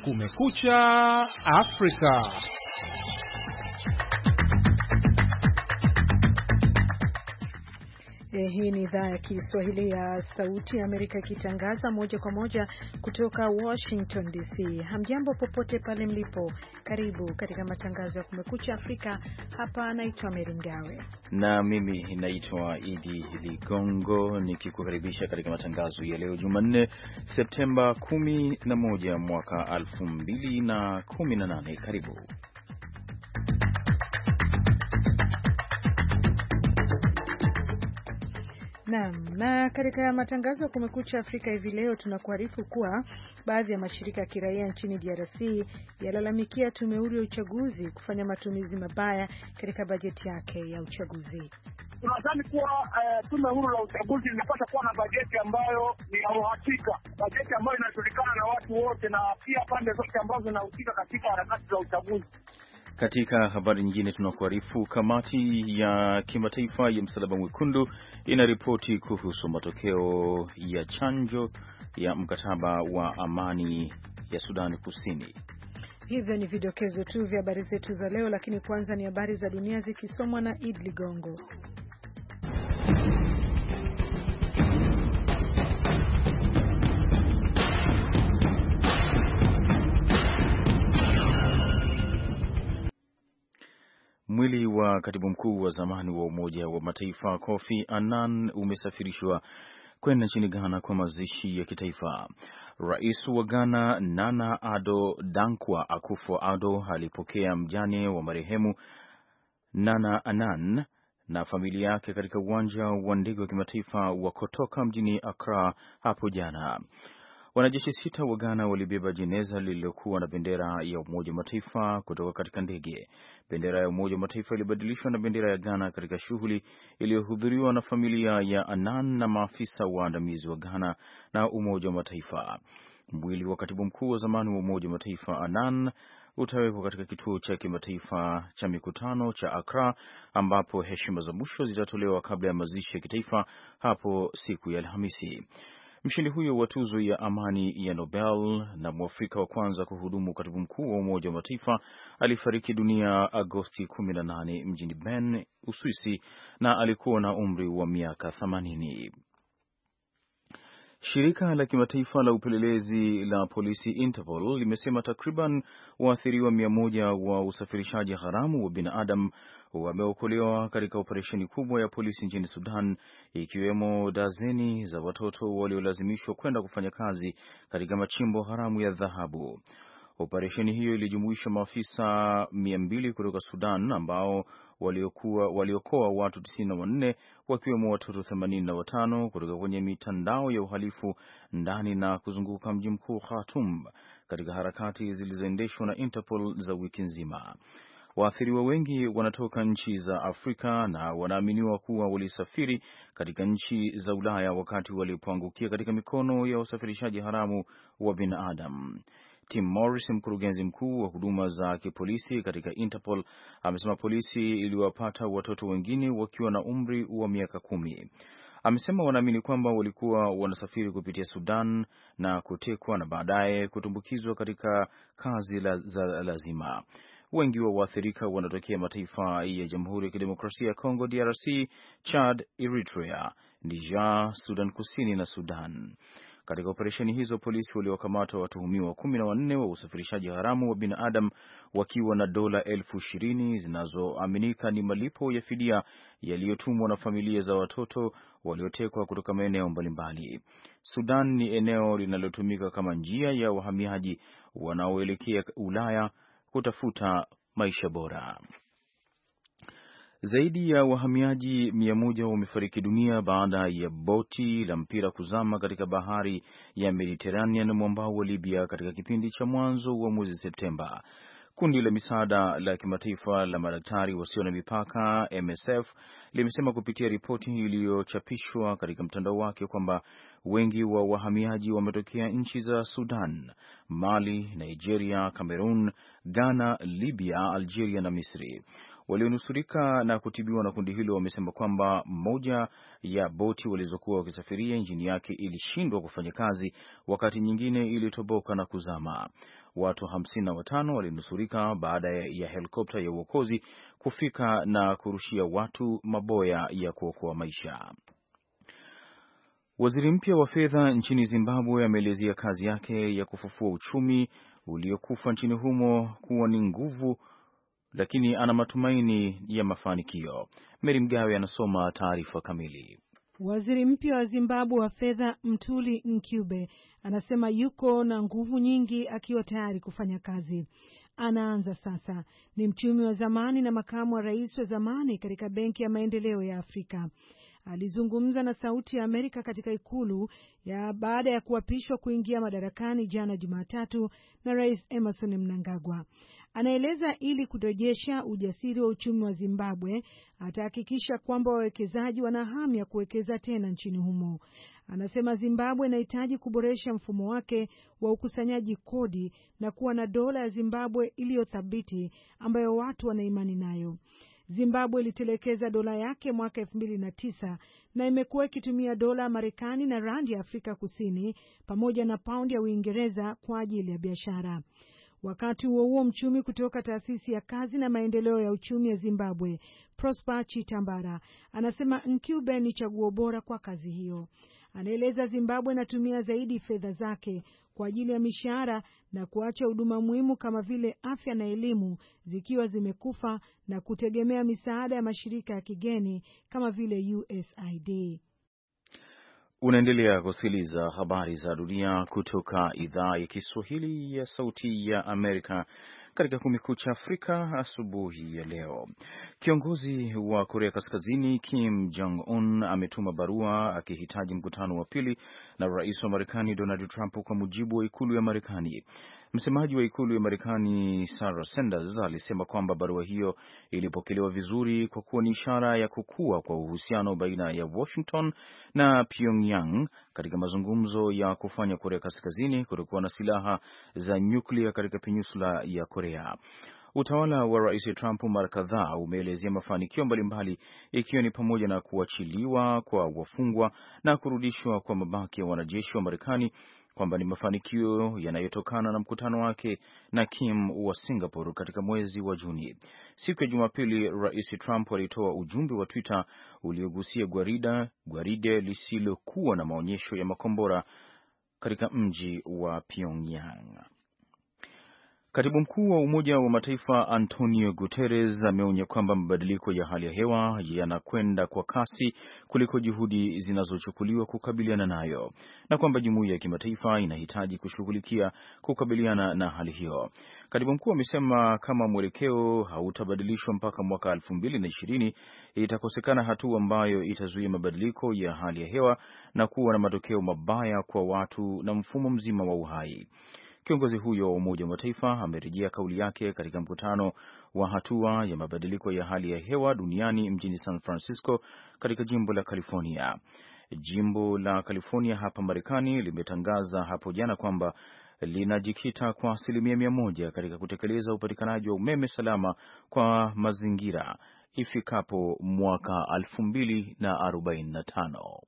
Kumekucha Afrika. Hii ni idhaa ya Kiswahili ya Sauti ya Amerika ikitangaza moja kwa moja kutoka Washington DC. Hamjambo popote pale mlipo. Karibu katika matangazo ya Kumekucha Afrika. Hapa naitwa Mary Mgawe. Na mimi naitwa Idi Ligongo nikikukaribisha katika matangazo ya leo Jumanne, Septemba 11 mwaka 2018. Karibu. Na katika matangazo ya Kumekucha Afrika hivi leo tunakuarifu kuwa baadhi ya mashirika ya kiraia nchini DRC yalalamikia tume huru ya uchaguzi kufanya matumizi mabaya katika bajeti yake ya uchaguzi. Tunadhani kuwa tume huru la uchaguzi inapaswa kuwa na bajeti ambayo ni ya uhakika, bajeti ambayo inajulikana na watu wote na pia pande zote ambazo zinahusika katika harakati za uchaguzi. Katika habari nyingine tunakuarifu kamati ya kimataifa ya Msalaba Mwekundu inaripoti kuhusu matokeo ya chanjo ya mkataba wa amani ya Sudan Kusini. Hivyo ni vidokezo tu vya habari zetu za leo, lakini kwanza ni habari za dunia zikisomwa na Id Ligongo. Mwili wa katibu mkuu wa zamani wa Umoja wa Mataifa Kofi Annan umesafirishwa kwenda nchini Ghana kwa mazishi ya kitaifa. Rais wa Ghana Nana Addo Dankwa Akufo-Addo alipokea mjane wa marehemu Nana Annan na familia yake katika uwanja wa ndege wa kimataifa wa Kotoka mjini Accra hapo jana. Wanajeshi 6 wa Ghana walibeba jeneza lililokuwa na bendera ya Umoja wa Mataifa kutoka katika ndege. Bendera ya Umoja wa Mataifa ilibadilishwa na bendera ya Ghana katika shughuli iliyohudhuriwa na familia ya Annan na maafisa waandamizi wa Ghana na Umoja wa Mataifa. Mwili wa katibu mkuu wa zamani wa Umoja wa Mataifa Annan utawekwa katika kituo cha kimataifa cha mikutano cha Accra ambapo heshima za mwisho zitatolewa kabla ya mazishi ya kitaifa hapo siku ya Alhamisi. Mshindi huyo wa tuzo ya amani ya Nobel na Mwafrika wa kwanza kuhudumu katibu mkuu wa Umoja wa Mataifa alifariki dunia Agosti 18 mjini Bern, Uswisi, na alikuwa na umri wa miaka 80. Shirika la kimataifa la upelelezi la polisi Interpol limesema takriban waathiriwa 100 wa usafirishaji haramu wa binadamu wameokolewa katika operesheni kubwa ya polisi nchini Sudan, ikiwemo dazeni za watoto waliolazimishwa kwenda kufanya kazi katika machimbo haramu ya dhahabu. Operesheni hiyo ilijumuisha maafisa 200 kutoka Sudan ambao waliokoa watu 94 wakiwemo watoto 85 kutoka kwenye mitandao ya uhalifu ndani na kuzunguka mji mkuu Khartoum katika harakati zilizoendeshwa na Interpol za wiki nzima. Waathiriwa wengi wanatoka nchi za Afrika na wanaaminiwa kuwa walisafiri katika nchi za Ulaya wakati walipoangukia katika mikono ya usafirishaji haramu wa binadamu. Tim Morris, mkurugenzi mkuu wa huduma za kipolisi katika Interpol, amesema polisi iliwapata watoto wengine wakiwa na umri wa miaka 10. Amesema wanaamini kwamba walikuwa wanasafiri kupitia Sudan na kutekwa na baadaye kutumbukizwa katika kazi za lazima. Wengi wa waathirika wanatokea mataifa ya Jamhuri ya Kidemokrasia ya Kongo DRC, Chad, Eritrea, Niger, Sudan Kusini na Sudan. Katika operesheni hizo polisi waliwakamata watuhumiwa 14 wa usafirishaji haramu wa binadamu wakiwa na dola 20,000 zinazoaminika ni malipo ya fidia yaliyotumwa na familia za watoto waliotekwa kutoka maeneo mbalimbali. Sudan ni eneo linalotumika kama njia ya wahamiaji wanaoelekea Ulaya kutafuta maisha bora. Zaidi ya wahamiaji 100 wamefariki dunia baada ya boti la mpira kuzama katika bahari ya Mediterranean mwambao wa Libya katika kipindi cha mwanzo wa mwezi Septemba. Kundi la misaada la kimataifa la madaktari wasio na mipaka MSF limesema kupitia ripoti iliyochapishwa katika mtandao wake kwamba wengi wa wahamiaji wametokea nchi za Sudan, Mali, Nigeria, Cameroon, Ghana, Libya, Algeria na Misri. Walionusurika na kutibiwa na kundi hilo wamesema kwamba moja ya boti walizokuwa wakisafiria injini yake ilishindwa kufanya kazi, wakati nyingine ilitoboka na kuzama. Watu 55 walinusurika baada ya helikopta ya uokozi kufika na kurushia watu maboya ya kuokoa maisha. Waziri mpya wa fedha nchini Zimbabwe ameelezea kazi yake ya kufufua uchumi uliokufa nchini humo kuwa ni nguvu, lakini ana matumaini ya mafanikio. Mary Mgawe anasoma taarifa kamili. Waziri mpya wa Zimbabwe wa fedha Mthuli Ncube anasema yuko na nguvu nyingi akiwa tayari kufanya kazi. Anaanza sasa. Ni mchumi wa zamani na makamu wa rais wa zamani katika Benki ya Maendeleo ya Afrika. Alizungumza na Sauti ya Amerika katika ikulu baada ya kuapishwa kuingia madarakani jana Jumatatu na Rais Emmerson Mnangagwa. Anaeleza ili kurejesha ujasiri wa uchumi wa Zimbabwe, atahakikisha kwamba wawekezaji wana hamu ya kuwekeza tena nchini humo. Anasema Zimbabwe inahitaji kuboresha mfumo wake wa ukusanyaji kodi na kuwa na dola ya Zimbabwe iliyothabiti ambayo watu wana imani nayo. Zimbabwe ilitelekeza dola yake mwaka 2009 na imekuwa ikitumia dola ya Marekani na randi ya Afrika Kusini pamoja na paundi ya Uingereza kwa ajili ya biashara. Wakati huo mchumi kutoka taasisi ya kazi na maendeleo ya uchumi ya Zimbabwe, Prosper Chitambara, anasema Ncube ni chaguo bora kwa kazi hiyo. Anaeleza Zimbabwe inatumia zaidi fedha zake kwa ajili ya mishahara na kuacha huduma muhimu kama vile afya na elimu zikiwa zimekufa na kutegemea misaada ya mashirika ya kigeni kama vile USAID. Unaendelea kusikiliza habari za dunia kutoka idhaa ya Kiswahili ya Sauti ya Amerika katika Kumekucha Afrika asubuhi ya leo. Kiongozi wa Korea Kaskazini Kim Jong-un ametuma barua akihitaji mkutano wa pili na rais wa Marekani Donald Trump, kwa mujibu wa ikulu ya Marekani. Msemaji wa ikulu ya Marekani Sarah Sanders alisema kwamba barua hiyo ilipokelewa vizuri kwa kuwa ni ishara ya kukua kwa uhusiano baina ya Washington na Pyongyang katika mazungumzo ya kufanya Korea Kaskazini kutokuwa na silaha za nyuklia katika peninsula ya Korea. Utawala wa Rais Trump mara kadhaa umeelezea mafanikio mbalimbali, ikiwa ni pamoja na kuachiliwa kwa wafungwa na kurudishwa kwa mabaki ya wanajeshi wa Marekani, kwamba ni mafanikio yanayotokana na mkutano wake na Kim wa Singapore katika mwezi wa Juni. Siku ya Jumapili, Rais Trump alitoa ujumbe wa Twitter uliogusia gwaride lisilokuwa na maonyesho ya makombora katika mji wa Pyongyang. Katibu mkuu wa Umoja wa Mataifa Antonio Guterres ameonya kwamba mabadiliko ya hali ya hewa yanakwenda kwa kasi kuliko juhudi zinazochukuliwa kukabiliana nayo, na kwamba jumuiya ya kimataifa inahitaji kushughulikia kukabiliana na hali hiyo. Katibu mkuu amesema kama mwelekeo hautabadilishwa mpaka mwaka 2020, itakosekana hatua ambayo itazuia mabadiliko ya hali ya hewa na kuwa na matokeo mabaya kwa watu na mfumo mzima wa uhai. Kiongozi huyo wa Umoja wa Mataifa amerejea kauli yake katika mkutano wa hatua ya mabadiliko ya hali ya hewa duniani mjini San Francisco katika jimbo la California. Jimbo la California hapa Marekani limetangaza hapo jana kwamba linajikita kwa 100% katika kutekeleza upatikanaji wa umeme salama kwa mazingira ifikapo mwaka 2045.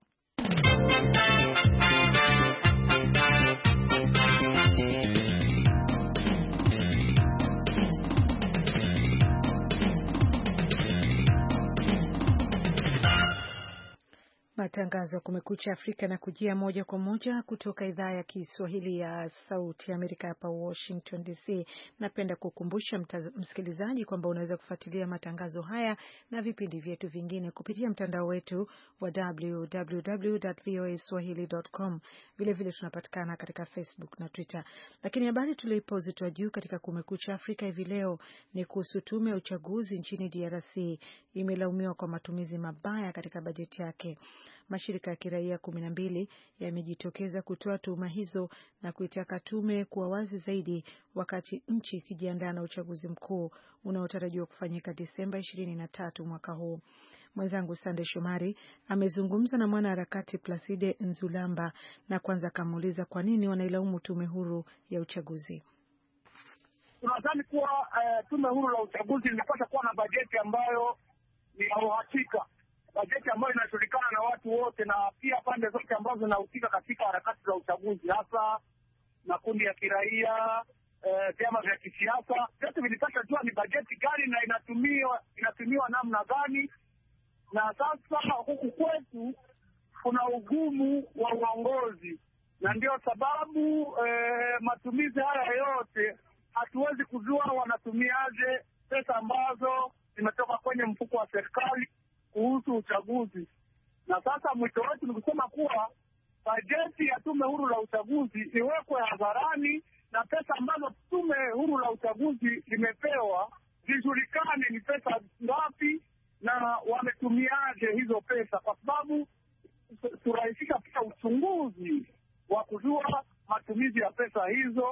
Matangazo ya Kumekucha Afrika na kujia moja kwa moja kutoka idhaa ya Kiswahili ya Sauti ya Amerika hapa Washington DC. Napenda kukumbusha msikilizaji kwamba unaweza kufuatilia matangazo haya na vipindi vyetu vingine kupitia mtandao wetu wa www.voaswahili.com. Vile vile tunapatikana katika Facebook na Twitter. Lakini habari tulipozitua juu katika Kumekucha Afrika hivi leo ni kuhusu tume ya uchaguzi nchini DRC imelaumiwa kwa matumizi mabaya katika bajeti yake. Mashirika ya kiraia 12 yamejitokeza kutoa tuhuma hizo na kuitaka tume kuwa wazi zaidi wakati nchi ikijiandaa na uchaguzi mkuu unaotarajiwa kufanyika Disemba 23 mwaka huu. Mwenzangu Sande Shomari amezungumza na mwanaharakati Placide Nzulamba na kwanza kamuuliza kwa nini wanailaumu tume huru ya uchaguzi. tunadhani kuwa tume huru la uchaguzi linapaswa kuwa na bajeti ambayo ni ya uhakika, bajeti ambayo inajulikana na watu wote na pia pande zote ambazo zinahusika katika harakati za uchaguzi, hasa makundi ya kiraia, vyama vya kisiasa. Vyote vilipaswa jua ni bajeti gani na inatumiwa namna gani. Na sasa huku kwetu kuna ugumu wa uongozi, na ndio sababu matumizi haya yote hatuwezi kujua wanatumiaje pesa ambazo zimetoka kwenye mfuko wa serikali kuhusu uchaguzi. Na sasa mwito wetu ni kusema kuwa bajeti ya tume huru la uchaguzi iwekwe hadharani, na pesa ambazo tume huru la uchaguzi limepewa zijulikane ni pesa ngapi na wametumiaje hizo pesa, kwa sababu turahisisha pia uchunguzi wa kujua matumizi ya pesa hizo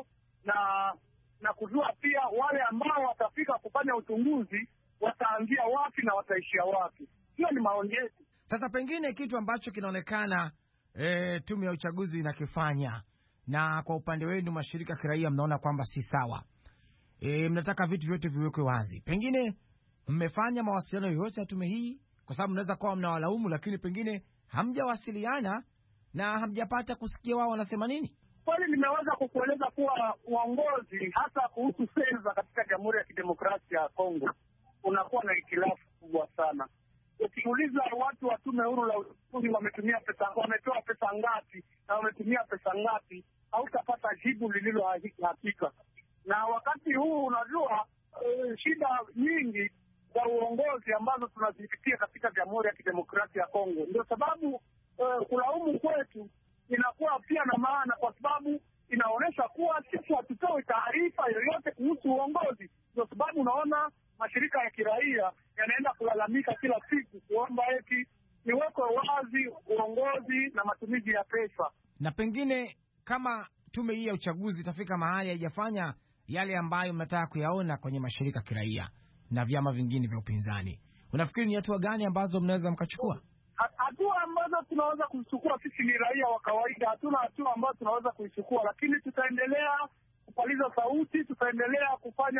na kujua pia wale ambao watafika kufanya uchunguzi wataanzia wapi na wataishia wapi. Hiyo ni maoni yetu. Sasa pengine kitu ambacho kinaonekana tume ya uchaguzi inakifanya, na kwa upande wenu mashirika ya kiraia mnaona kwamba si sawa, mnataka vitu vyote viwekwe wazi, pengine mmefanya mawasiliano yoyote ya tume hii? Kwa sababu mnaweza kuwa mnawalaumu, lakini pengine hamjawasiliana na hamjapata kusikia wao wanasema nini. Kweli nimeweza kukueleza kuwa uongozi hasa kuhusu fedha katika Jamhuri ya Kidemokrasia ya Kongo unakuwa na hitilafu kubwa sana. Ukiuliza watu wa tume huru la uchaguzi wametoa pesa ngapi na wametumia pesa ngapi, hautapata jibu lililo hakika. Na wakati huu unajua shida nyingi za uongozi ambazo tunazipitia katika Jamhuri ya Kidemokrasia ya Kongo. Ndio sababu kulaumu kwetu inakuwa pia na maana, kwa sababu inaonyesha kuwa sisi hatutoi taarifa yoyote kuhusu uongozi. Ndio sababu unaona mashirika ya kiraia yanaenda kulalamika kila siku kuomba eti iwekwe wazi uongozi na matumizi ya pesa. Na pengine kama tume hii ya uchaguzi itafika mahali haijafanya yale ambayo mnataka kuyaona kwenye mashirika kiraia na vyama vingine vya upinzani, unafikiri ni hatua gani ambazo mnaweza mkachukua? Hatua ambazo tunaweza kuchukua sisi ni raia wa kawaida, hatuna hatua ambazo tunaweza kuichukua, lakini tutaendelea kupaliza sauti, tutaendelea kufanya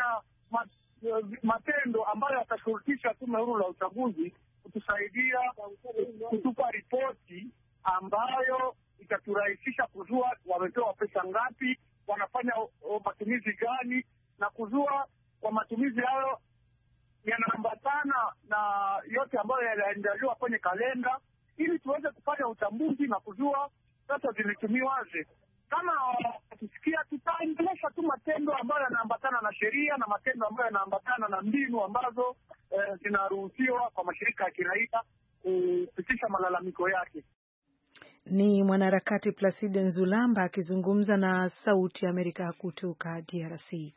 matendo ambayo yatashurutisha tume huru la uchaguzi kutusaidia kutupa ripoti ambayo itaturahisisha kujua wametoa pesa ngapi, wanafanya matumizi gani, na kujua kwa matumizi hayo yanaambatana na yote ambayo yanaandaliwa kwenye kalenda, ili tuweze kufanya uchambuzi na kujua pesa zilitumiwaje. Kama tukisikia, tutaendelesha tu matendo ambayo yanaambatana na sheria na matendo ambayo yanaambatana na mbinu ambazo zinaruhusiwa kwa mashirika ya kiraia kupitisha malalamiko yake. Ni mwanaharakati Placide Nzulamba akizungumza na Sauti ya Amerika kutoka DRC.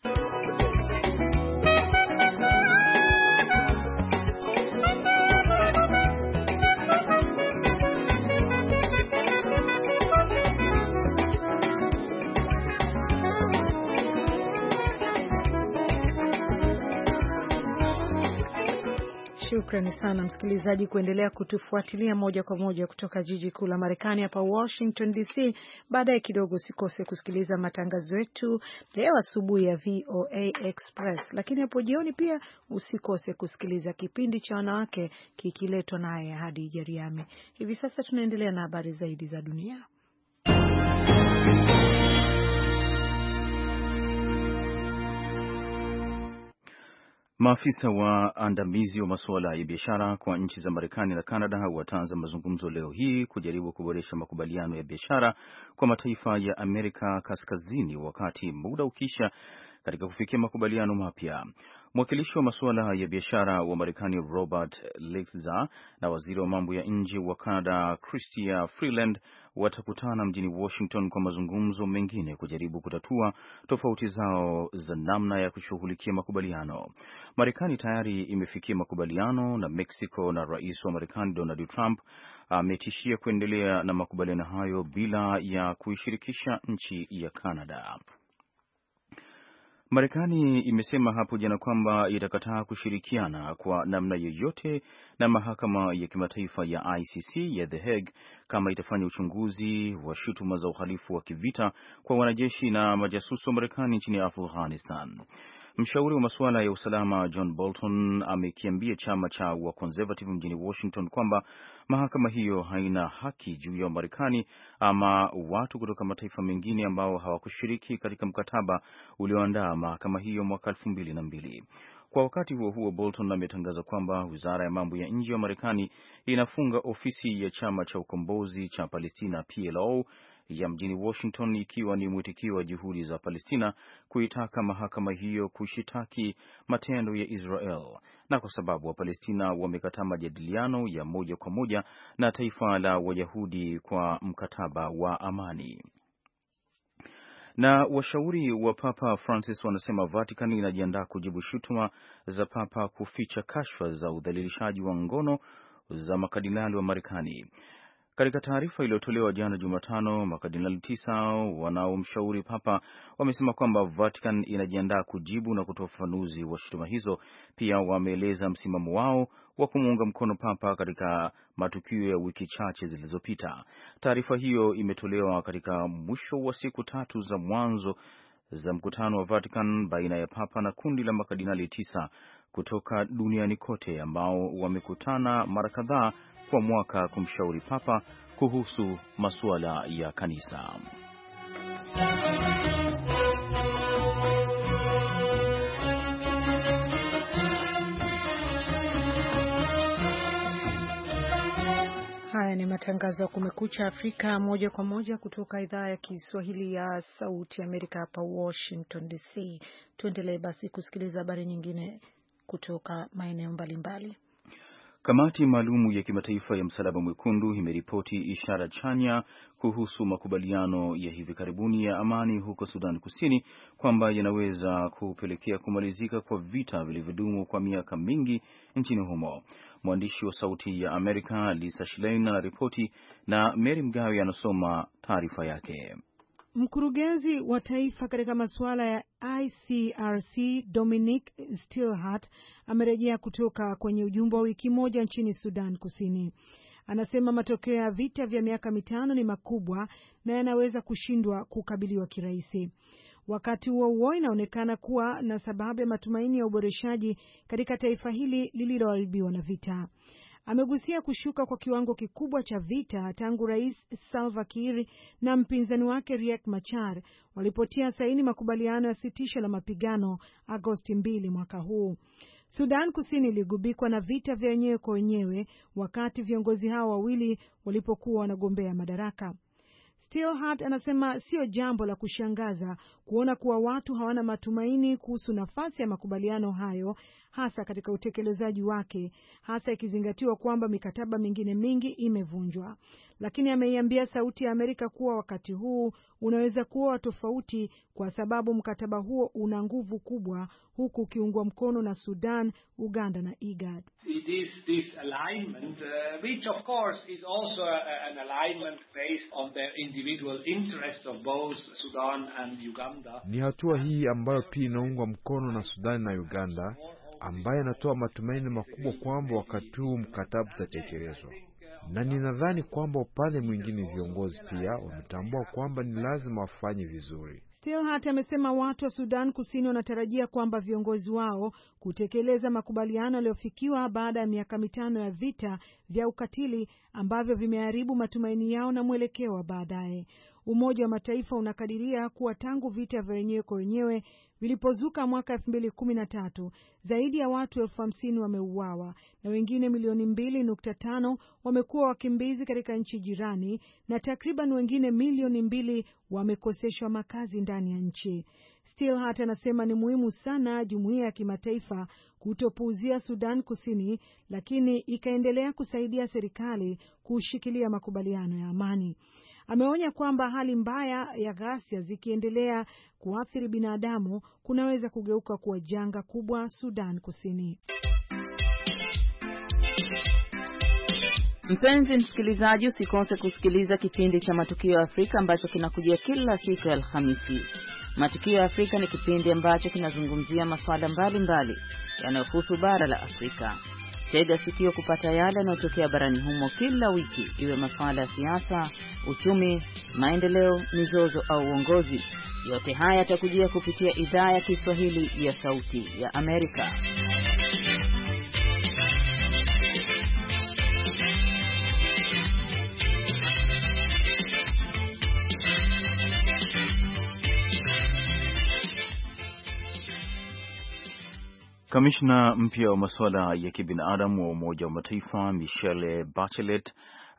Shukrani sana msikilizaji kuendelea kutufuatilia moja kwa moja kutoka jiji kuu la Marekani hapa Washington DC. Baadaye kidogo usikose kusikiliza matangazo yetu leo asubuhi ya VOA Express, lakini hapo jioni pia usikose kusikiliza kipindi cha wanawake kikiletwa naye Hadi Jariame. Hivi sasa tunaendelea na habari zaidi za dunia. Maafisa waandamizi wa masuala ya biashara kwa nchi za Marekani na Canada wataanza mazungumzo leo hii kujaribu kuboresha makubaliano ya biashara kwa mataifa ya Amerika Kaskazini, wakati muda ukisha katika kufikia makubaliano mapya. Mwakilishi wa masuala ya biashara wa Marekani Robert Lighthizer na waziri wa mambo ya nje wa Canada Chrystia Freeland watakutana mjini Washington kwa mazungumzo mengine kujaribu kutatua tofauti zao za namna ya kushughulikia makubaliano. Marekani tayari imefikia makubaliano na Mexico, na rais wa Marekani Donald Trump ametishia kuendelea na makubaliano hayo bila ya kuishirikisha nchi ya Canada. Marekani imesema hapo jana kwamba itakataa kushirikiana kwa namna yoyote na mahakama ya kimataifa ya ICC ya The Hague kama itafanya uchunguzi wa shutuma za uhalifu wa kivita kwa wanajeshi na majasusi wa Marekani nchini Afghanistan. Mshauri wa masuala ya usalama John Bolton amekiambia chama cha wa Conservative mjini Washington kwamba mahakama hiyo haina haki juu ya Marekani ama watu kutoka mataifa mengine ambao hawakushiriki katika mkataba ulioandaa mahakama hiyo mwaka 2002. Kwa wakati huo huo, Bolton ametangaza kwamba Wizara ya Mambo ya Nje ya Marekani inafunga ofisi ya chama cha ukombozi cha Palestina PLO ya mjini Washington, ikiwa ni mwitikio wa juhudi za Palestina kuitaka mahakama hiyo kushitaki matendo ya Israel, na kwa sababu Wapalestina wamekataa majadiliano ya moja kwa moja na taifa la Wayahudi kwa mkataba wa amani. Na washauri wa Papa Francis wanasema Vatican inajiandaa kujibu shutuma za Papa kuficha kashfa za udhalilishaji wa ngono za makardinali wa Marekani. Katika taarifa iliyotolewa jana Jumatano, makardinali 9 wanaomshauri Papa wamesema kwamba Vatican inajiandaa kujibu na kutoa ufafanuzi wa shutuma hizo. Pia wameeleza msimamo wao wa kumuunga mkono Papa katika matukio ya wiki chache zilizopita. Taarifa hiyo imetolewa katika mwisho wa siku 3 za mwanzo za mkutano wa Vatican baina ya Papa na kundi la makardinali 9 kutoka duniani kote ambao wamekutana mara kadhaa kwa mwaka kumshauri Papa kuhusu masuala ya kanisa. Haya ni matangazo ya Kumekucha Afrika moja kwa moja kutoka idhaa ya Kiswahili ya Sauti Amerika hapa Washington DC. Tuendelee basi kusikiliza habari nyingine kutoka maeneo mbalimbali. Kamati maalumu ya kimataifa ya Msalaba Mwekundu imeripoti ishara chanya kuhusu makubaliano ya hivi karibuni ya amani huko Sudan Kusini kwamba yanaweza kupelekea kumalizika kwa vita vilivyodumu kwa miaka mingi nchini humo. Mwandishi wa Sauti ya Amerika Lisa Schlein anaripoti na Mary Mgawe anasoma taarifa yake. Mkurugenzi wa taifa katika masuala ya ICRC Dominic Stillhart amerejea kutoka kwenye ujumbe wa wiki moja nchini Sudan Kusini. Anasema matokeo ya vita vya miaka 5 ni makubwa na yanaweza kushindwa kukabiliwa kirahisi. Wakati huo inaonekana kuwa na sababu ya matumaini ya uboreshaji katika taifa hili lililoharibiwa na vita. Amegusia kushuka kwa kiwango kikubwa cha vita tangu Rais Salva Kiir na mpinzani wake Riek Machar walipotia saini makubaliano ya sitisho la mapigano Agosti 2 mwaka huu. Sudan Kusini iligubikwa na vita vya wenyewe kwa wenyewe wakati viongozi hao wawili walipokuwa wanagombea madaraka. Stillhart anasema sio jambo la kushangaza kuona kuwa watu hawana matumaini kuhusu nafasi ya makubaliano hayo, hasa katika utekelezaji wake, hasa ikizingatiwa kwamba mikataba mingine mingi imevunjwa. Lakini ameiambia Sauti ya Amerika kuwa wakati huu unaweza kuwa tofauti kwa sababu mkataba huo una nguvu kubwa, huku ukiungwa mkono na Sudan, Uganda na IGAD. It is this alignment, which of course is also an alignment based on the individual interests of both Sudan and Uganda. Ni hatua hii ambayo pia inaungwa mkono na Sudan na Uganda, ambaye anatoa matumaini makubwa kwamba wakati huu mkataba utatekelezwa. Na ninadhani kwamba upande mwingine viongozi pia wametambua kwamba ni lazima wafanye vizuri. Stillhart amesema watu wa Sudan Kusini wanatarajia kwamba viongozi wao kutekeleza makubaliano yaliyofikiwa baada ya miaka 5 ya vita vya ukatili ambavyo vimeharibu matumaini yao na mwelekeo wa baadaye. Umoja wa Mataifa unakadiria kuwa tangu vita vya wenyewe kwa wenyewe vilipozuka mwaka 2013, zaidi ya watu 50,000 wameuawa na wengine milioni 2.5 wamekuwa wakimbizi katika nchi jirani na takriban wengine milioni 2 wamekoseshwa makazi ndani ya nchi. Stillhart anasema ni muhimu sana jumuiya ya kimataifa kutopuuzia Sudan Kusini, lakini ikaendelea kusaidia serikali kushikilia makubaliano ya amani. Ameonya kwamba hali mbaya ya ghasia zikiendelea kuathiri binadamu kunaweza kugeuka kuwa janga kubwa Sudan Kusini. Mpenzi msikilizaji, usikose kusikiliza kipindi cha Matukio ya Afrika ambacho kinakujia kila siku ya Alhamisi. Matukio ya Afrika ni kipindi ambacho kinazungumzia masuala mbalimbali yanayohusu bara la Afrika. Tega sikio kupata yale yanayotokea barani humo kila wiki, iwe masuala ya siasa, uchumi, maendeleo, mizozo au uongozi. Yote haya yatakujia kupitia idhaa ya Kiswahili ya Sauti ya Amerika. Kamishna mpya wa masuala ya kibinadamu wa Umoja wa Mataifa Michelle Bachelet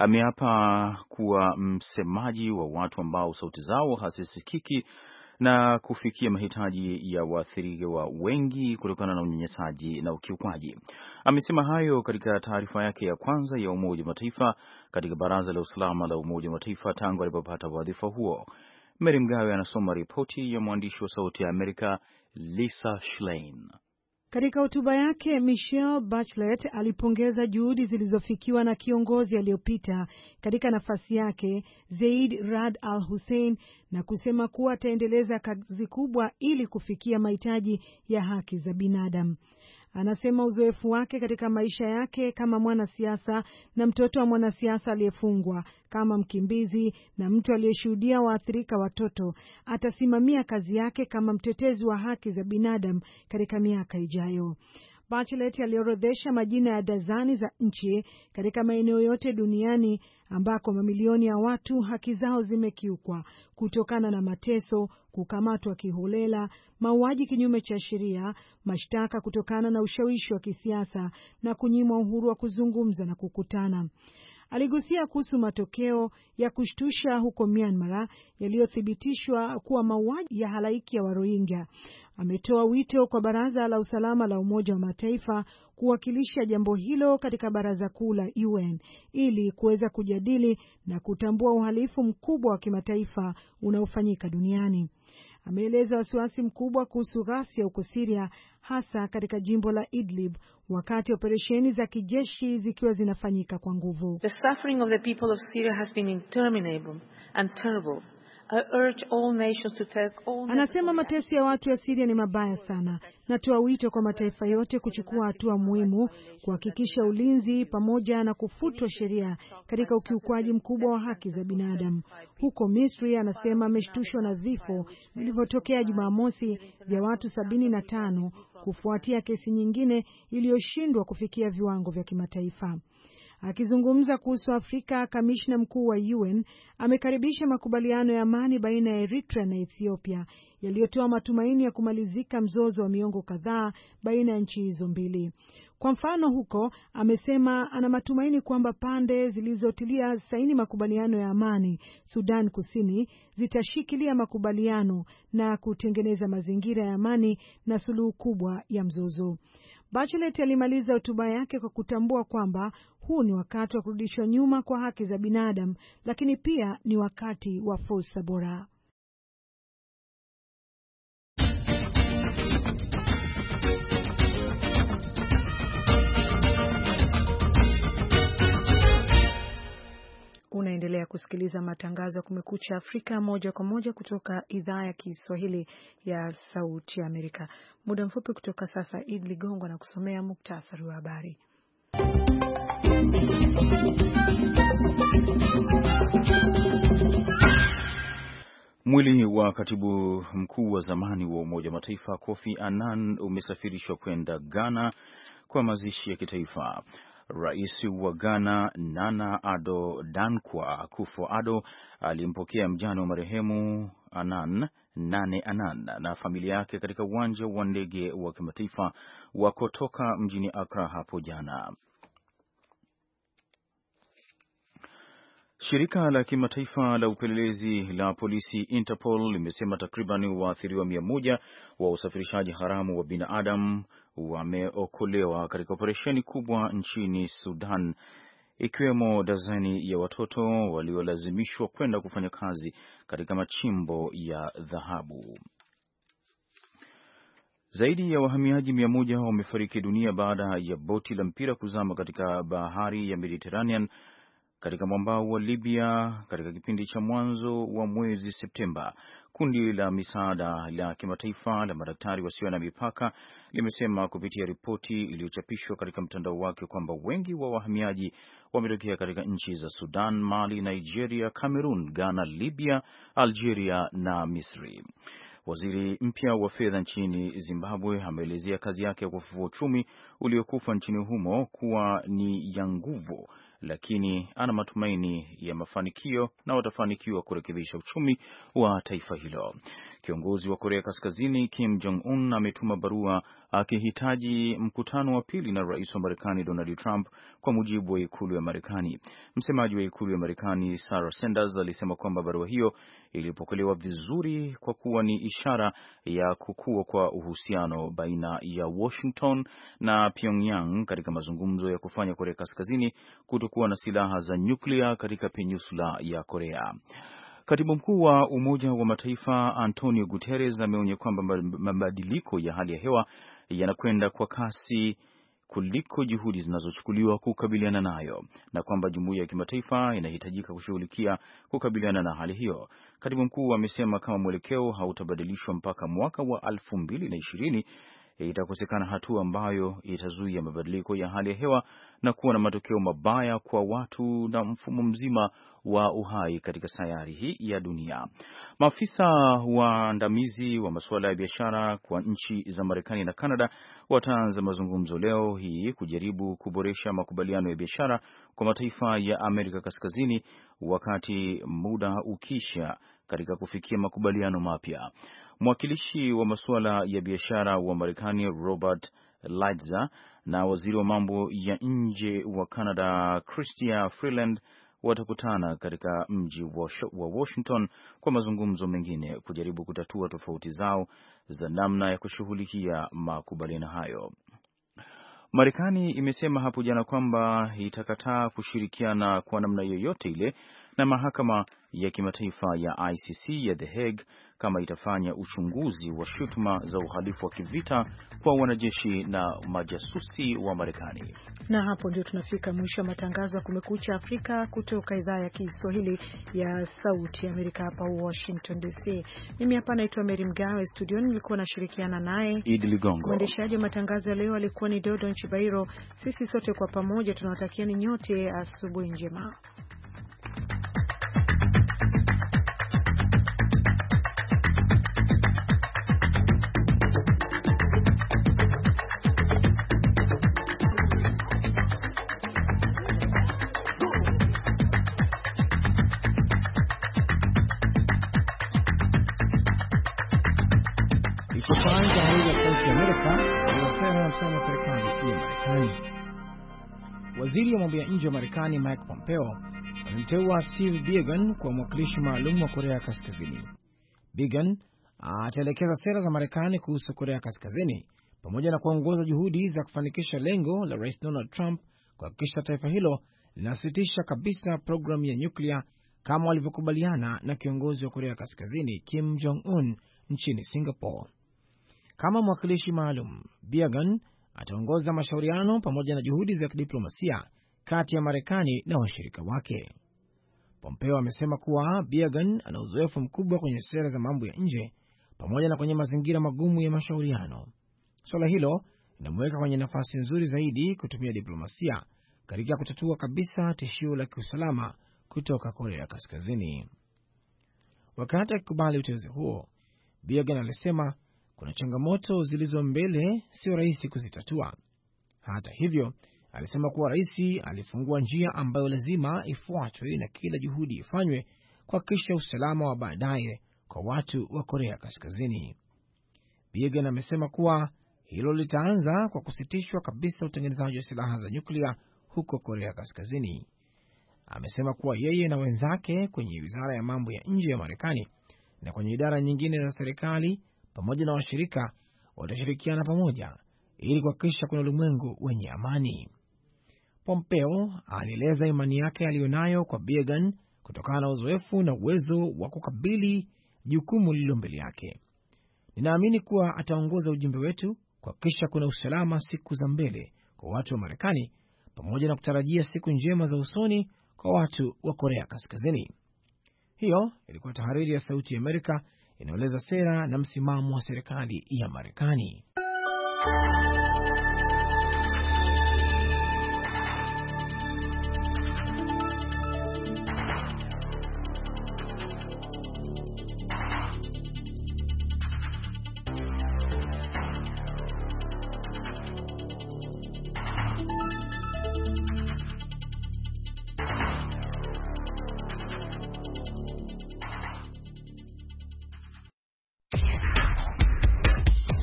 ameapa kuwa msemaji wa watu ambao sauti zao hazisikiki na kufikia mahitaji ya waathiriwa wengi kutokana na unyanyasaji na ukiukwaji. Amesema hayo katika taarifa yake ya kwanza ya Umoja wa Mataifa katika Baraza la Usalama la Umoja wa Mataifa tangu alipopata wadhifa huo. Mary Mgawe anasoma ripoti ya mwandishi wa Sauti ya Amerika Lisa Schlein. Katika hotuba yake, Michelle Bachelet alipongeza juhudi zilizofikiwa na kiongozi aliyopita katika nafasi yake, Zeid Ra'ad Al Hussein, na kusema kuwa ataendeleza kazi kubwa ili kufikia mahitaji ya haki za binadamu. Anasema uzoefu wake katika maisha yake kama mwanasiasa na mtoto wa mwanasiasa aliyefungwa, kama mkimbizi na mtu aliyeshuhudia waathirika watoto, atasimamia kazi yake kama mtetezi wa haki za binadamu katika miaka ijayo. Bachelet aliorodhesha majina ya dazani za nchi katika maeneo yote duniani ambako mamilioni ya watu haki zao zimekiukwa kutokana na mateso, kukamatwa kiholela, mauaji kinyume cha sheria, mashtaka kutokana na ushawishi wa kisiasa na kunyimwa uhuru wa kuzungumza na kukutana. Aligusia kuhusu matokeo ya kushtusha huko Myanmar yaliyothibitishwa kuwa mauaji ya halaiki ya Warohingya. Ametoa wito kwa Baraza la Usalama la Umoja wa Mataifa kuwakilisha jambo hilo katika Baraza Kuu la UN ili kuweza kujadili na kutambua uhalifu mkubwa wa kimataifa unaofanyika duniani. Ameeleza wasiwasi mkubwa kuhusu ghasia huko Syria, hasa katika jimbo la Idlib, wakati operesheni za kijeshi zikiwa zinafanyika kwa nguvu. The suffering of the people of Syria has been interminable and terrible. I urge all nations to take all. Anasema mateso ya watu ya Syria ni mabaya sana. Natoa wito kwa mataifa yote kuchukua hatua muhimu kuhakikisha ulinzi pamoja na kufutwa sheria katika ukiukwaji mkubwa wa haki za binadamu. Huko Misri, anasema ameshtushwa na vifo vilivyotokea Jumamosi vya watu 75 kufuatia kesi nyingine iliyoshindwa kufikia viwango vya kimataifa. Akizungumza kuhusu Afrika, kamishna mkuu wa UN amekaribisha makubaliano ya amani baina ya Eritrea na Ethiopia yaliyotoa matumaini ya kumalizika mzozo wa miongo kadhaa baina ya nchi hizo mbili. Kwa mfano huko, amesema ana matumaini kwamba pande zilizotilia saini makubaliano ya amani Sudan Kusini zitashikilia makubaliano na kutengeneza mazingira ya amani na suluhu kubwa ya mzozo. Bachelet alimaliza hotuba yake kwa kutambua kwamba huu ni wakati wa kurudishwa nyuma kwa haki za binadamu, lakini pia ni wakati wa fursa bora. Unaendelea kusikiliza matangazo ya Kumekucha Afrika moja kwa moja kutoka idhaa ya Kiswahili ya Sauti ya Amerika. Muda mfupi kutoka sasa, Idi Ligongo na kusomea muktasari wa habari. Mwili wa katibu mkuu wa zamani wa Umoja wa Mataifa Kofi Annan umesafirishwa kwenda Ghana kwa mazishi ya kitaifa. Rais wa Ghana Nana Addo Dankwa Akufo-Addo alimpokea mjane wa marehemu Nane Annan na familia yake katika uwanja wa ndege wa kimataifa wa Kotoka mjini Accra hapo jana. Shirika la kimataifa la upelelezi la polisi Interpol limesema takriban waathiriwa 100 wa usafirishaji haramu wa binadamu wameokolewa katika operesheni kubwa nchini Sudan, ikiwemo dazeni ya watoto waliolazimishwa kwenda kufanya kazi katika machimbo ya dhahabu. Zaidi ya wahamiaji 100 wamefariki dunia baada ya boti la mpira kuzama katika bahari ya Mediterranean katika mwambao wa Libya katika kipindi cha mwanzo wa mwezi Septemba. Kundi la misaada la kimataifa la madaktari wasio na mipaka limesema kupitia ripoti iliyochapishwa katika mtandao wake kwamba wengi wa wahamiaji wametokea katika nchi za Sudan, Mali, Nigeria, Cameroon, Ghana, Libya, Algeria na Misri. Waziri mpya wa fedha nchini Zimbabwe ameelezea kazi yake ya kufufua uchumi uliokufa nchini humo kuwa ni ya nguvu, lakini ana matumaini ya mafanikio na watafanikiwa kurekebisha uchumi wa taifa hilo. Kiongozi wa Korea Kaskazini Kim Jong-un ametuma barua akihitaji mkutano wa pili na rais wa Marekani Donald Trump, kwa mujibu wa ikulu ya Marekani. Msemaji wa ikulu ya Marekani Sarah Sanders alisema kwamba barua hiyo ilipokelewa vizuri kwa kuwa ni ishara ya kukua kwa uhusiano baina ya Washington na Pyongyang katika mazungumzo ya kufanya Korea Kaskazini kutokuwa na silaha za nyuklia katika peninsula ya Korea. Katibu mkuu wa Umoja wa Mataifa Antonio Guterres ameonya kwamba mabadiliko ya hali ya hewa yanakwenda kwa kasi kuliko juhudi zinazochukuliwa kukabiliana nayo, na kwamba jumuiya ya kimataifa inahitajika kushughulikia kukabiliana na hali hiyo. Katibu mkuu amesema kama mwelekeo hautabadilishwa mpaka mwaka wa 2020 itakosekana hatua ambayo itazuia mabadiliko ya hali ya hewa na kuwa na matokeo mabaya kwa watu na mfumo mzima wa uhai katika sayari hii ya dunia. Maafisa waandamizi wa masuala ya biashara kwa nchi za Marekani na Kanada wataanza mazungumzo leo hii kujaribu kuboresha makubaliano ya biashara kwa mataifa ya Amerika Kaskazini, wakati muda ukisha katika kufikia makubaliano mapya. Mwakilishi wa masuala ya biashara wa Marekani Robert Lighthizer na waziri wa mambo ya nje wa Canada Chrystia Freeland watakutana katika mji wa Washington kwa mazungumzo mengine kujaribu kutatua tofauti zao za namna ya kushughulikia makubaliano hayo. Marekani imesema hapo jana kwamba itakataa kushirikiana kwa namna yoyote ile na mahakama ya kimataifa ya ICC ya The Hague kama itafanya uchunguzi wa shutuma za uhalifu wa kivita kwa wanajeshi na majasusi wa Marekani. Na hapo ndio tunafika mwisho wa matangazo ya Kumekucha Afrika kutoka idhaa ya Kiswahili ya Sauti ya Amerika hapa Washington DC. Mimi hapa naitwa Mary Mgawe, studioni nilikuwa nashirikiana naye Idi Ligongo. Mwendeshaji wa matangazo ya leo alikuwa ni Dodo Nchibairo. Sisi sote kwa pamoja tunawatakieni nyote asubuhi njema. Waziri wa mambo ya nje wa Marekani Mike Pompeo amemteua Steve Biegun kwa mwakilishi maalum wa Korea Kaskazini. Biegun ataelekeza sera za Marekani kuhusu Korea Kaskazini pamoja na kuongoza juhudi za kufanikisha lengo la Rais Donald Trump kuhakikisha taifa hilo linasitisha kabisa programu ya nyuklia kama walivyokubaliana na kiongozi wa Korea Kaskazini Kim Jong-un nchini Singapore. Kama mwakilishi maalum, Biegun ataongoza mashauriano pamoja na juhudi za kidiplomasia kati ya Marekani na washirika wake. Pompeo amesema kuwa Biegun ana uzoefu mkubwa kwenye sera za mambo ya nje pamoja na kwenye mazingira magumu ya mashauriano. Swala hilo linamweka kwenye nafasi nzuri zaidi kutumia diplomasia katika kutatua kabisa tishio la kiusalama kutoka Korea Kaskazini. Wakati akikubali uteuzi huo, Biegun alisema kuna changamoto zilizo mbele, sio rahisi kuzitatua. Hata hivyo, alisema kuwa rais alifungua njia ambayo lazima ifuatwe na kila juhudi ifanywe kuhakikisha usalama wa baadaye kwa watu wa Korea Kaskazini. Biegun amesema kuwa hilo litaanza kwa kusitishwa kabisa utengenezaji wa silaha za nyuklia huko Korea Kaskazini. Amesema kuwa yeye na wenzake kwenye wizara ya mambo ya nje ya Marekani na kwenye idara nyingine za serikali pamoja na washirika watashirikiana pamoja ili kuhakikisha kuna ulimwengu wenye amani. Pompeo alieleza imani yake aliyonayo kwa Biegun kutokana na uzoefu na uwezo wa kukabili jukumu lililo mbele yake. Ninaamini kuwa ataongoza ujumbe wetu kuhakikisha kuna usalama siku za mbele kwa watu wa Marekani pamoja na kutarajia siku njema za usoni kwa kwa watu wa Korea Kaskazini. Hiyo ilikuwa tahariri ya Sauti ya Amerika inaeleza sera na msimamo wa serikali ya Marekani.